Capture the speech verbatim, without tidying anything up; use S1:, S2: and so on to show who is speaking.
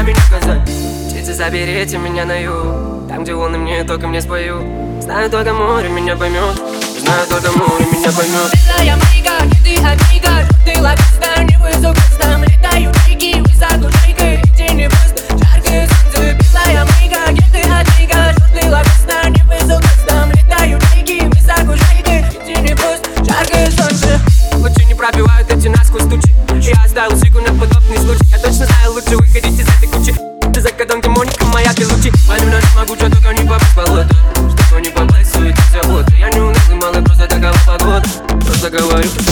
S1: меня в Казань. Птицы, заберите меня на юг, там, где волны мне только мне спою. Знаю, только море меня поймет, знаю, только море меня поймет.
S2: Белая майка, где ты одника, желтый лакоста, не высоко там летают чайки, высоко чайкой, где не просто жаркое солнце. Белая майка, где ты одника, желтый лакоста, не высоко там летают чайки, высоко чайкой, где не просто жаркое солнце.
S1: Лучи не пробивают эти насквозь тучи. Я оставил сику на подобный случай. Я точно знаю, лучше выходить из этой кучи. Ты за кодом демоника, моя ты лучи. Пойду на могу, что только не попасть в болото, чтобы не попасть в суете заботы. Я не унылый, малый, просто такова погода. Просто говорю.